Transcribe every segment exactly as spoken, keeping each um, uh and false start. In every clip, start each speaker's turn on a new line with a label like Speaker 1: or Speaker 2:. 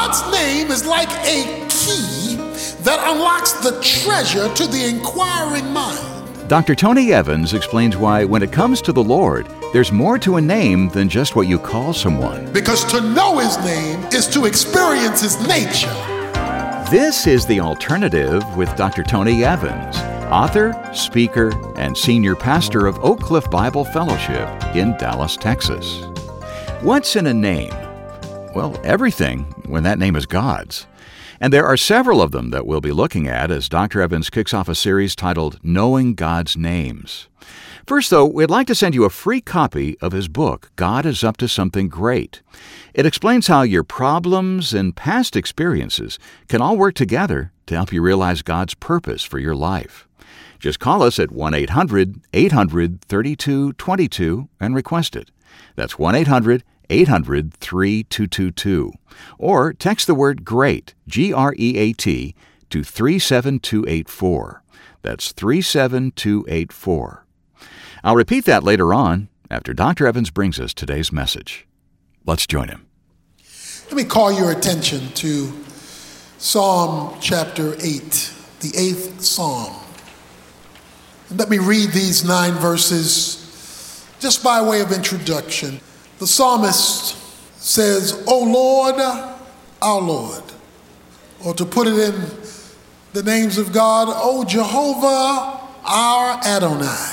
Speaker 1: God's name is like a key that unlocks the treasure to the inquiring mind.
Speaker 2: Doctor Tony Evans explains why when it comes to the Lord, there's more to a name than just what you call someone.
Speaker 1: Because to know his name is to experience his nature.
Speaker 2: This is The Alternative with Doctor Tony Evans, author, speaker, and senior pastor of Oak Cliff Bible Fellowship in Dallas, Texas. What's in a name? Well, everything when that name is God's. And there are several of them that we'll be looking at as Doctor Evans kicks off a series titled Knowing God's Names. First, though, we'd like to send you a free copy of his book, God is Up to Something Great. It explains how your problems and past experiences can all work together to help you realize God's purpose for your life. Just call us at one eight hundred eight hundred thirty-two twenty-two and request it. That's one eight hundred eight hundred thirty-two twenty-two. Or text the word GREAT, G R E A T, to three seven two eight four. That's three seven two eight four. I'll repeat that later on after Doctor Evans brings us today's message. Let's join him.
Speaker 1: Let me call your attention to Psalm chapter eight, the eighth Psalm. And let me read these nine verses just by way of introduction. The psalmist says, O Lord, our Lord, or to put it in the names of God, O Jehovah, our Adonai.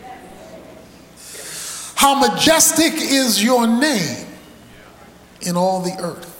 Speaker 1: How majestic is your name in all the earth.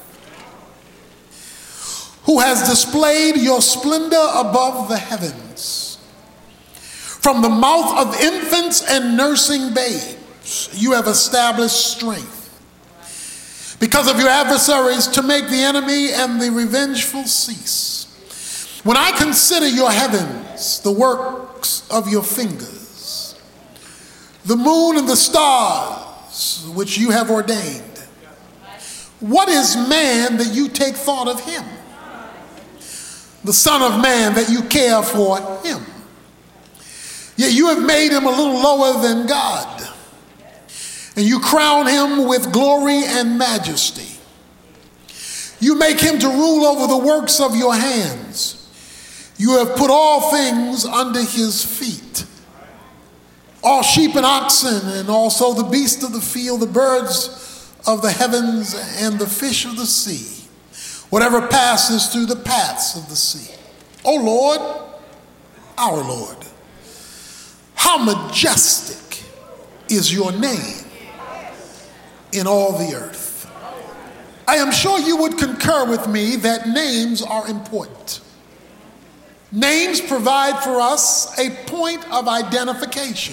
Speaker 1: Who has displayed your splendor above the heavens. From the mouth of infants and nursing babes, you have established strength. Because of your adversaries, to make the enemy and the revengeful cease. When I consider your heavens, the works of your fingers, the moon and the stars which you have ordained, what is man that you take thought of him? The Son of Man that you care for him. Yet you have made him a little lower than God. And you crown him with glory and majesty. You make him to rule over the works of your hands. You have put all things under his feet. All sheep and oxen, and also the beasts of the field, the birds of the heavens, and the fish of the sea, whatever passes through the paths of the sea. O Lord, our Lord, how majestic is your name in all the earth. I am sure you would concur with me that names are important. Names provide for us a point of identification.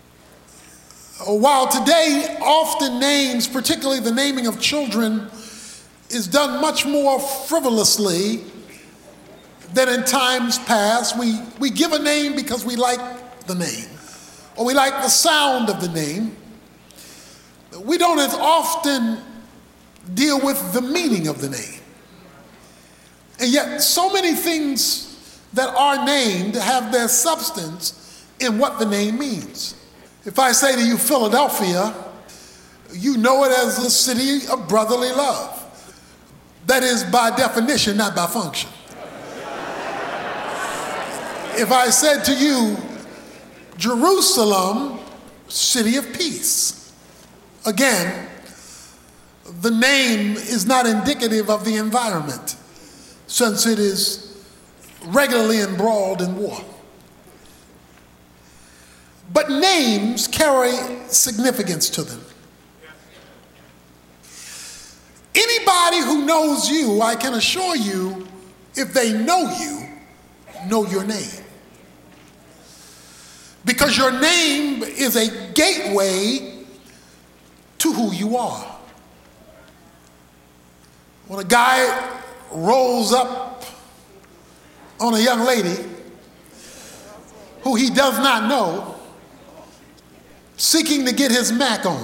Speaker 1: While today often names, particularly the naming of children, is done much more frivolously than in times past. We, we give a name because we like the name, or we like the sound of the name. We don't as often deal with the meaning of the name. And yet so many things that are named have their substance in what the name means. If I say to you Philadelphia, you know it as the city of brotherly love. That is by definition, not by function. If I said to you Jerusalem, city of peace, again, the name is not indicative of the environment, since it is regularly embroiled in war. But names carry significance to them. Anybody who knows you, I can assure you, if they know you, know your name. Because your name is a gateway to who you are. When a guy rolls up on a young lady who he does not know, seeking to get his Mac on,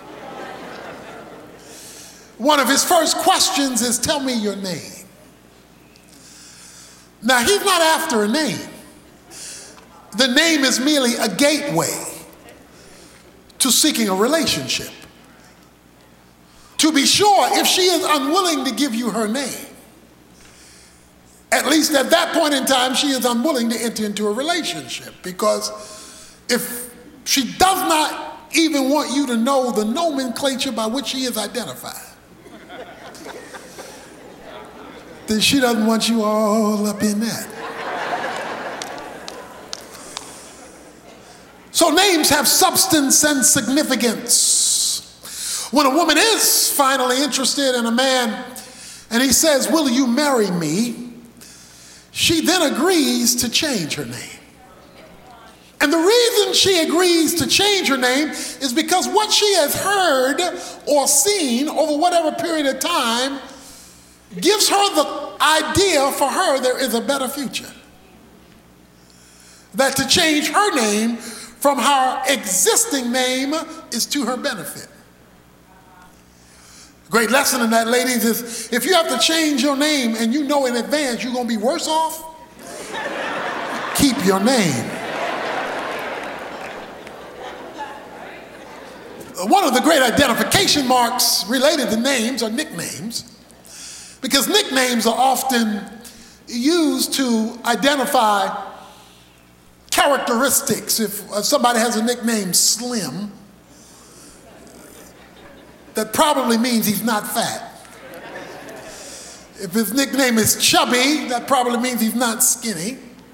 Speaker 1: one of his first questions is, tell me your name. Now, he's not after a name. The name is merely a gateway to seeking a relationship. To be sure, if she is unwilling to give you her name, At least at that point in time, she is unwilling to enter into a relationship, because if she does not even want you to know the nomenclature by which she is identified, then she doesn't want you all up in that. So names have substance and significance. When a woman is finally interested in a man and he says, "Will you marry me?" she then agrees to change her name. And the reason she agrees to change her name is because what she has heard or seen over whatever period of time gives her the idea for her there is a better future. That to change her name from her existing name is to her benefit. Great lesson in that, ladies, is if you have to change your name and you know in advance you're going to be worse off, keep your name. One of the great identification marks related to names are nicknames, because nicknames are often used to identify characteristics. If somebody has a nickname Slim, that probably means he's not fat. If his nickname is Chubby, that probably means he's not skinny.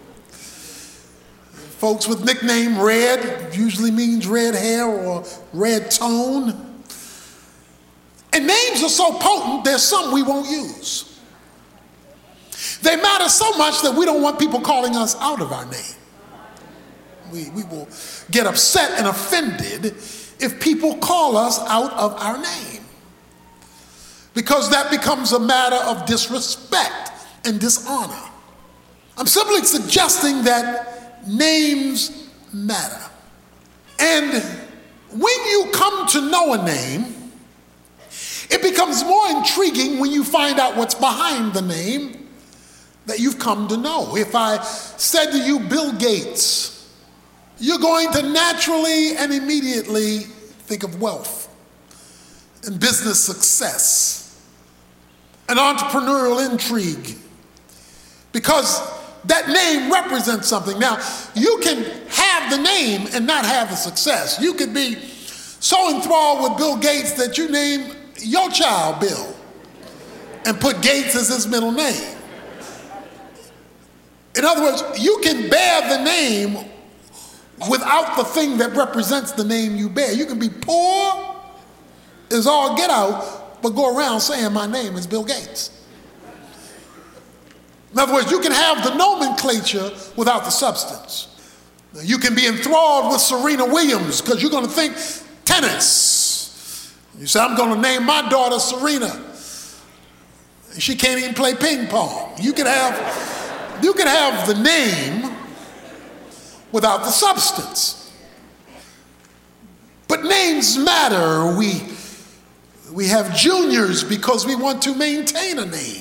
Speaker 1: Folks with nickname Red usually means red hair or red tone. And names are so potent, there's some we won't use. They matter so much that we don't want people calling us out of our name. We, we will get upset and offended if people call us out of our name, because that becomes a matter of disrespect and dishonor. I'm simply suggesting that names matter. And when you come to know a name, it becomes more intriguing when you find out what's behind the name that you've come to know. If I said to you Bill Gates, you're going to naturally and immediately think of wealth and business success and entrepreneurial intrigue, because that name represents something. Now, you can have the name and not have the success. You could be so enthralled with Bill Gates that you name your child Bill and put Gates as his middle name. In other words, you can bear the name without the thing that represents the name you bear. You can be poor as all get out, but go around saying my name is Bill Gates. In other words, you can have the nomenclature without the substance. You can be enthralled with Serena Williams because you're going to think tennis. You say, I'm going to name my daughter Serena. She can't even play ping pong. You can have, you can have the name without the substance. But names matter. We, we have juniors because we want to maintain a name.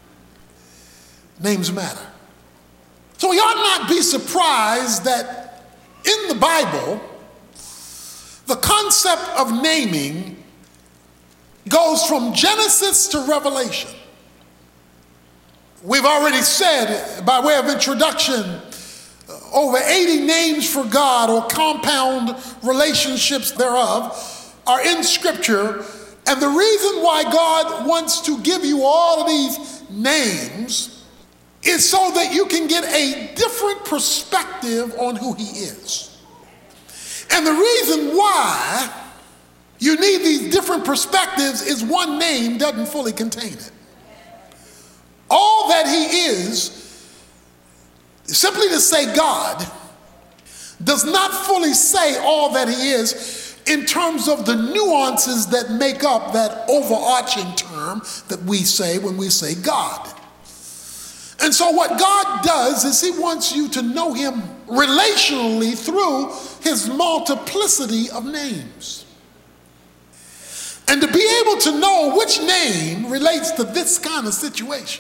Speaker 1: Names matter. So we ought not be surprised that in the Bible, the concept of naming goes from Genesis to Revelation. We've already said, by way of introduction, over eighty names for God, or compound relationships thereof, are in Scripture. And the reason why God wants to give you all of these names is so that you can get a different perspective on who he is. And the reason why you need these different perspectives is one name doesn't fully contain it. All that he is, simply to say God, does not fully say all that he is in terms of the nuances that make up that overarching term that we say when we say God. And so what God does is he wants you to know him relationally through his multiplicity of names. And to be able to know which name relates to this kind of situation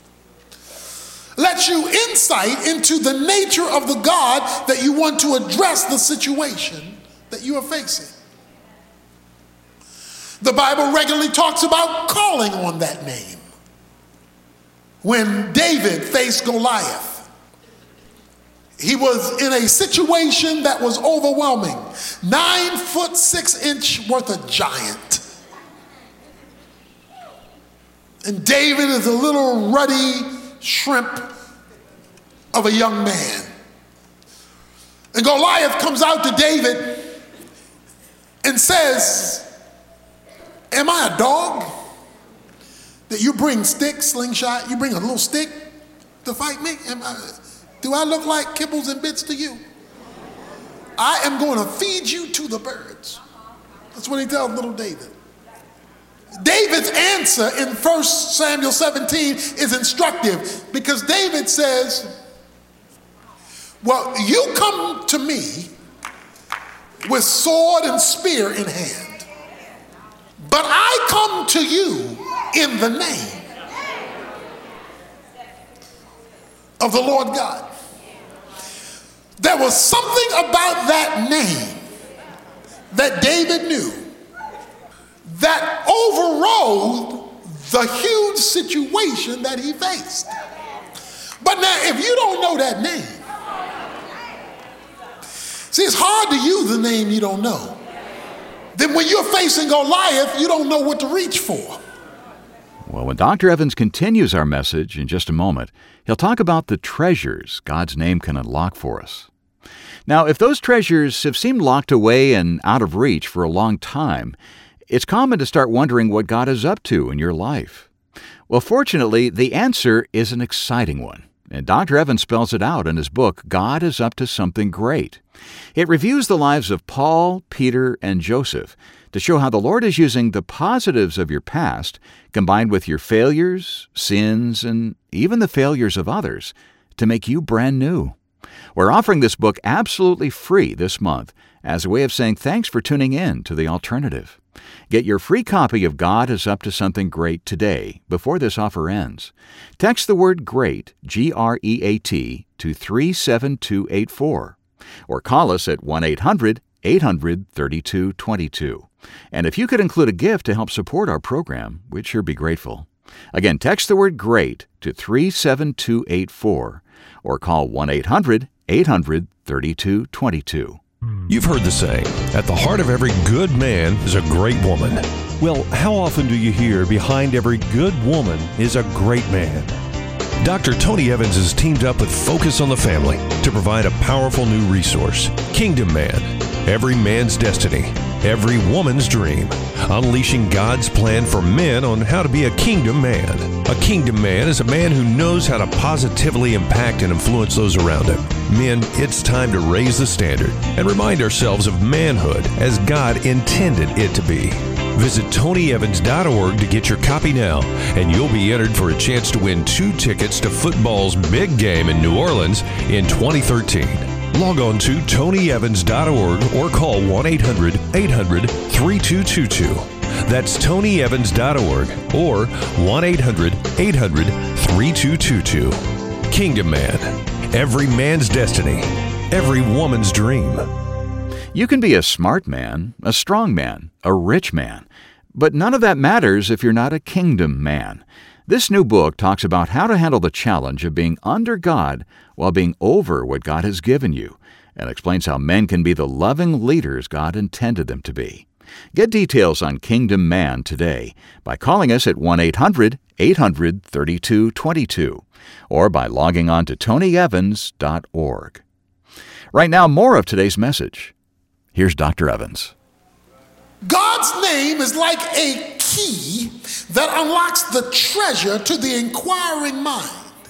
Speaker 1: lets you insight into the nature of the God that you want to address the situation that you are facing. The Bible regularly talks about calling on that name. When David faced Goliath, he was in a situation that was overwhelming. Nine foot six inch worth of giant. And David is a little ruddy shrimp of a young man. And Goliath comes out to David and says, am I a dog that you bring sticks, slingshot, you bring a little stick to fight me? Am I, do I look like kibbles and bits to you? I am going to feed you to the birds. That's what he tells little David. David's answer in First Samuel seventeen is instructive because David says, well, you come to me with sword and spear in hand, but I come to you in the name of the Lord God. There was something about that name that David knew that overrode the huge situation that he faced. But now, if you don't know that name, see, it's hard to use a name you don't know. Then when you're facing Goliath, you don't know what to reach for.
Speaker 2: Well, when Doctor Evans continues our message in just a moment, he'll talk about the treasures God's name can unlock for us. Now, if those treasures have seemed locked away and out of reach for a long time, it's common to start wondering what God is up to in your life. Well, fortunately, the answer is an exciting one, and Doctor Evans spells it out in his book, God is Up to Something Great. It reviews the lives of Paul, Peter, and Joseph to show how the Lord is using the positives of your past, combined with your failures, sins, and even the failures of others, to make you brand new. We're offering this book absolutely free this month as a way of saying thanks for tuning in to The Alternative. Get your free copy of God is Up to Something Great today before this offer ends. Text the word GREAT, G R E A T, to three seven two eight four. Or call us at one eight hundred eight hundred thirty-two twenty-two. And if you could include a gift to help support our program, we'd sure be grateful. Again, text the word GREAT to three seven two eight four or call one eight hundred eight hundred thirty-two twenty-two.
Speaker 3: You've heard the saying, at the heart of every good man is a great woman. Well, how often do you hear behind every good woman is a great man? Doctor Tony Evans has teamed up with Focus on the Family to provide a powerful new resource, Kingdom Man, Every Man's Destiny, Every Woman's Dream, unleashing God's plan for men on how to be a kingdom man. A kingdom man is a man who knows how to positively impact and influence those around him. Men, it's time to raise the standard and remind ourselves of manhood as God intended it to be. Visit Tony Evans dot org to get your copy now, and you'll be entered for a chance to win two tickets to football's big game in New Orleans in twenty thirteen. Log on to Tony Evans dot org or call one eight hundred eight hundred thirty-two twenty-two. That's Tony Evans dot org or one eight hundred eight hundred thirty-two twenty-two. Kingdom Man, every man's destiny, every woman's dream.
Speaker 2: You can be a smart man, a strong man, a rich man, but none of that matters if you're not a kingdom man. This new book talks about how to handle the challenge of being under God while being over what God has given you, and explains how men can be the loving leaders God intended them to be. Get details on Kingdom Man today by calling us at one eight hundred eight hundred thirty-two twenty-two or by logging on to tony evans dot org. Right now, more of today's message. Here's Doctor Evans.
Speaker 1: God's name is like a key that unlocks the treasure to the inquiring mind.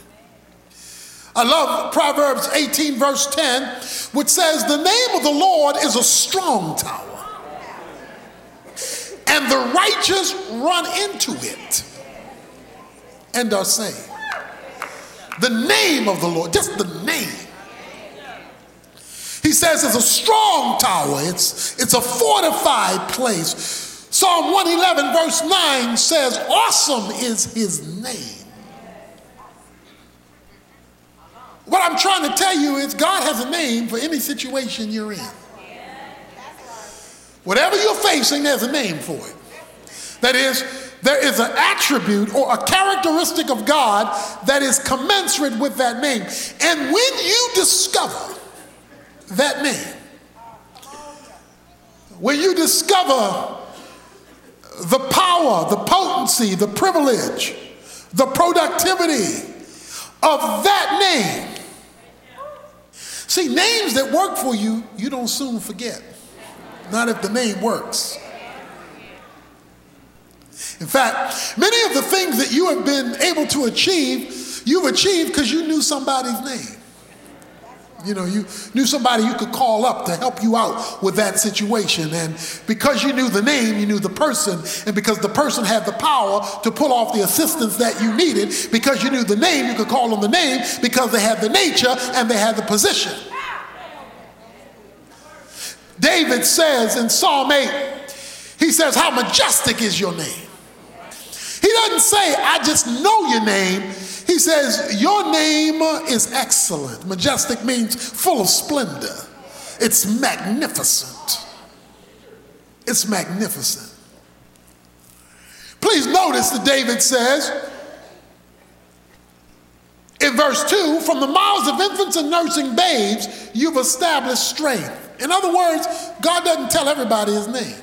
Speaker 1: I love Proverbs eighteen, verse ten, which says, the name of the Lord is a strong tower, and the righteous run into it and are saved. The name of the Lord, just the name. He says it's a strong tower. It's, it's a fortified place. Psalm one eleven verse nine says, awesome is his name. What I'm trying to tell you is God has a name for any situation you're in. Whatever you're facing, there's a name for it. That is, there is an attribute or a characteristic of God that is commensurate with that name. And when you discover that name, when you discover the power, the potency, the privilege, the productivity of that name. See, names that work for you, you don't soon forget. Not if the name works. In fact, many of the things that you have been able to achieve, you've achieved because you knew somebody's name. You know, you knew somebody you could call up to help you out with that situation. And because you knew the name, you knew the person. And because the person had the power to pull off the assistance that you needed, because you knew the name, you could call them the name because they had the nature and they had the position. David says in Psalm eight, he says, how majestic is your name. He doesn't say, I just know your name. He says, your name is excellent. Majestic means full of splendor. It's magnificent. It's magnificent. Please notice that David says in verse two, from the mouths of infants and nursing babes, you've established strength. In other words, God doesn't tell everybody his name.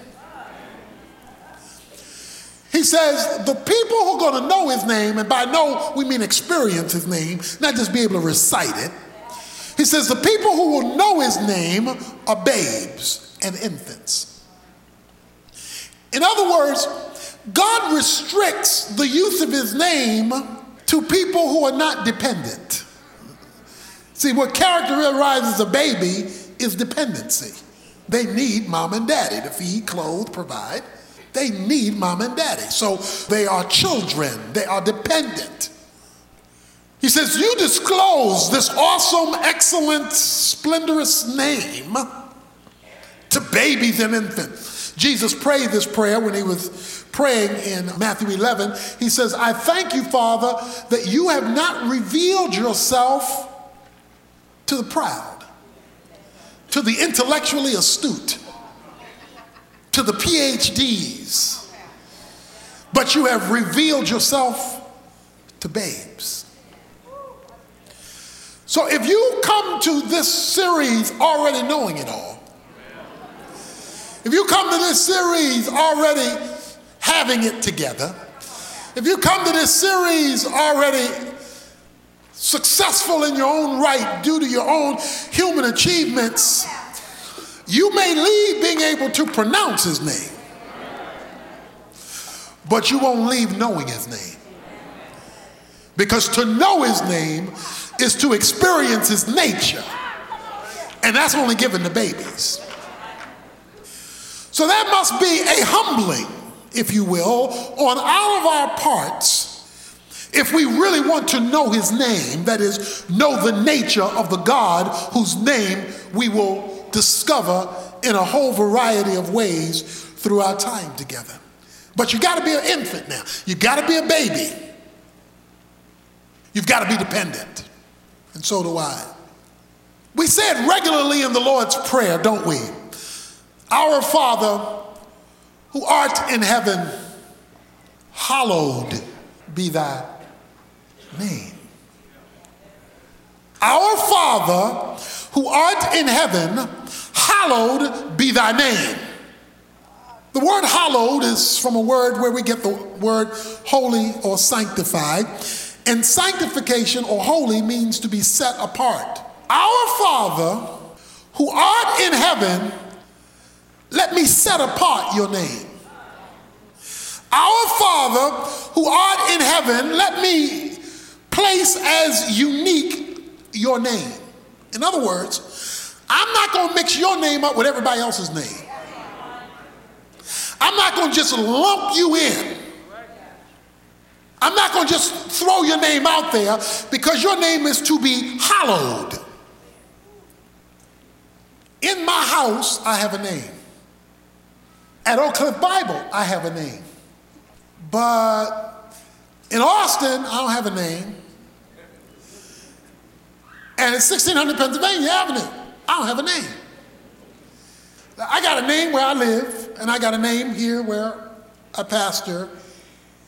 Speaker 1: He says the people who are going to know his name, and by know we mean experience his name, not just be able to recite it. He says the people who will know his name are babes and infants. In other words, God restricts the use of his name to people who are not dependent. See, what characterizes a baby is dependency. They need mom and daddy to feed, clothe, provide. They need mom and daddy. So they are children. They are dependent. He says, you disclose this awesome, excellent, splendorous name to babies and infants. Jesus prayed this prayer when he was praying in Matthew eleven. He says, I thank you, Father, that you have not revealed yourself to the proud, to the intellectually astute, to the P H Ds, but you have revealed yourself to babes. So if you come to this series already knowing it all, if you come to this series already having it together, if you come to this series already successful in your own right due to your own human achievements, you may leave being able to pronounce his name, but you won't leave knowing his name. Because to know his name is to experience his nature, and that's only given to babies. So that must be a humbling, if you will, on all of our parts if we really want to know his name, that is, know the nature of the God whose name we will discover in a whole variety of ways through our time together. But you got to be an infant now. You got to be a baby. You've got to be dependent. And so do I. We say it regularly in the Lord's Prayer, don't we? Our Father, who art in heaven, hallowed be thy name. Our Father, who art in heaven, hallowed be thy name. The word hallowed is from a word where we get the word holy or sanctified. And sanctification or holy means to be set apart. Our Father, who art in heaven, let me set apart your name. Our Father, who art in heaven, let me place as unique your name. In other words, I'm not going to mix your name up with everybody else's name. I'm not going to just lump you in. I'm not going to just throw your name out there because your name is to be hallowed. In my house, I have a name. At Oak Cliff Bible, I have a name. But in Austin, I don't have a name. And at sixteen hundred Pennsylvania Avenue, I don't have a name. I got a name where I live, and I got a name here where I pastor.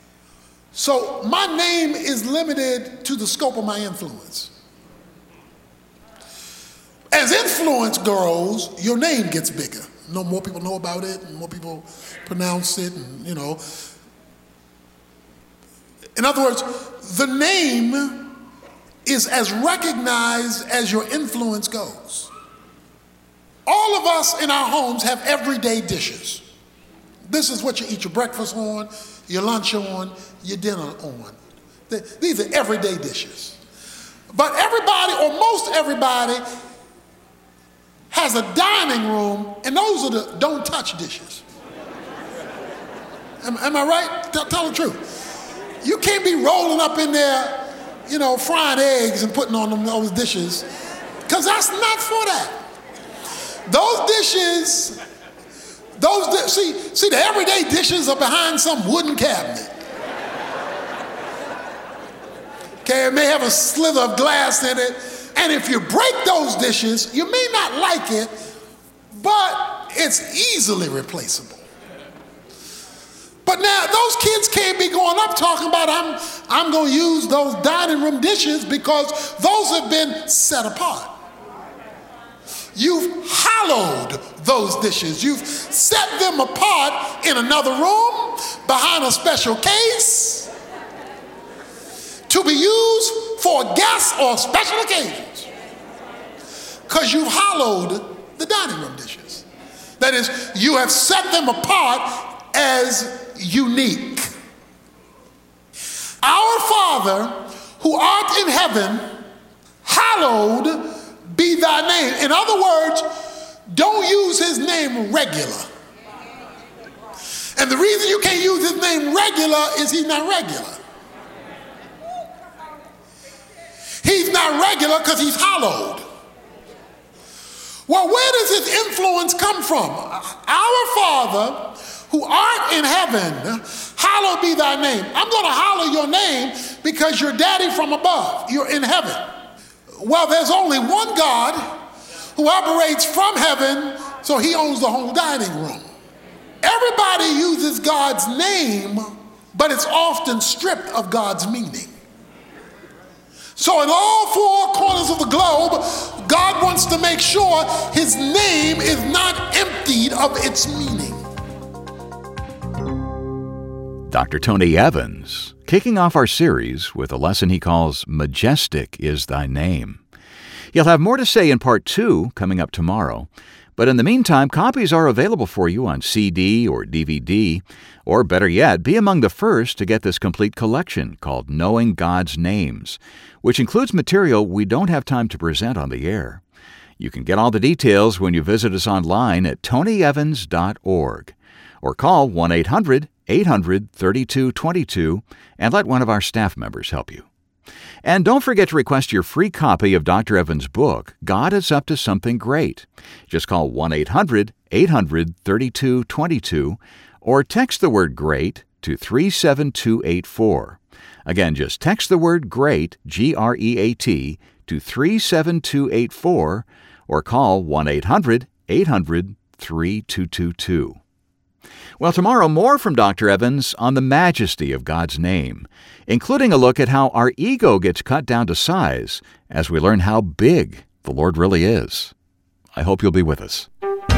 Speaker 1: So my name is limited to the scope of my influence. As influence grows, your name gets bigger. You know, more people know about it, and more people pronounce it, and you know. In other words, the name is as recognized as your influence goes. All of us in our homes have everyday dishes. This is what you eat your breakfast on, your lunch on, your dinner on. These are everyday dishes. But everybody, or most everybody, has a dining room, and those are the don't touch dishes. Am, am I right? Tell, tell the truth. You can't be rolling up in there, you know, frying eggs and putting on them those dishes, because that's not for that. Those dishes, those di- see, see the everyday dishes are behind some wooden cabinet. Okay, it may have a slither of glass in it, and if you break those dishes, you may not like it, but it's easily replaceable. But now those kids can't be going up talking about I'm I'm going to use those dining room dishes because those have been set apart. You've hallowed those dishes. You've set them apart in another room, behind a special case, to be used for guests or special occasions. Because you've hallowed the dining room dishes. That is, you have set them apart as unique. Our Father, who art in heaven, hallowed be thy name. In other words, don't use his name regular. And the reason you can't use his name regular is he's not regular. He's not regular because he's hallowed. Well, where does his influence come from? Our Father, who art in heaven, hallowed be thy name. I'm going to hallow your name because you're daddy from above. You're in heaven. Well, there's only one God who operates from heaven, so he owns the whole dining room. Everybody uses God's name, but it's often stripped of God's meaning. So in all four corners of the globe, God wants to make sure his name is not emptied of its meaning.
Speaker 2: Doctor Tony Evans, kicking off our series with a lesson he calls Majestic is Thy Name. He'll have more to say in part two coming up tomorrow. But in the meantime, copies are available for you on C D or D V D, or better yet, be among the first to get this complete collection called Knowing God's Names, which includes material we don't have time to present on the air. You can get all the details when you visit us online at tony evans dot org, or call one eight hundred eight hundred thirty-two twenty-two and let one of our staff members help you. And don't forget to request your free copy of Doctor Evans' book, God is Up to Something Great. Just call one eight hundred eight hundred thirty-two twenty-two or text the word GREAT to three seven two eight four. Again, just text the word GREAT, G R E A T, to three seven two eight four or call one eight hundred eight hundred three two two two. Well, tomorrow, more from Doctor Evans on the majesty of God's name, including a look at how our ego gets cut down to size as we learn how big the Lord really is. I hope you'll be with us.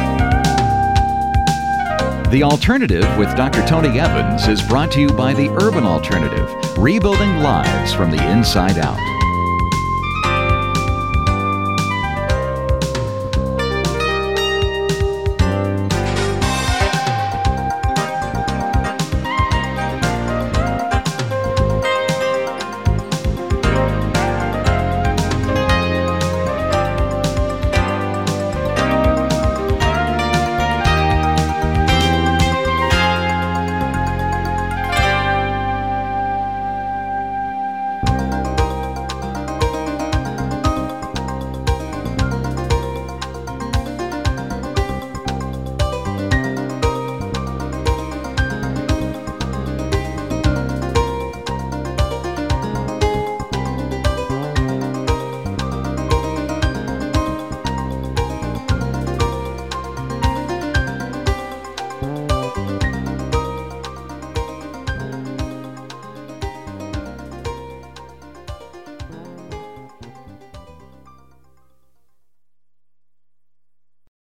Speaker 2: The Alternative with Doctor Tony Evans is brought to you by the Urban Alternative, rebuilding lives from the inside out.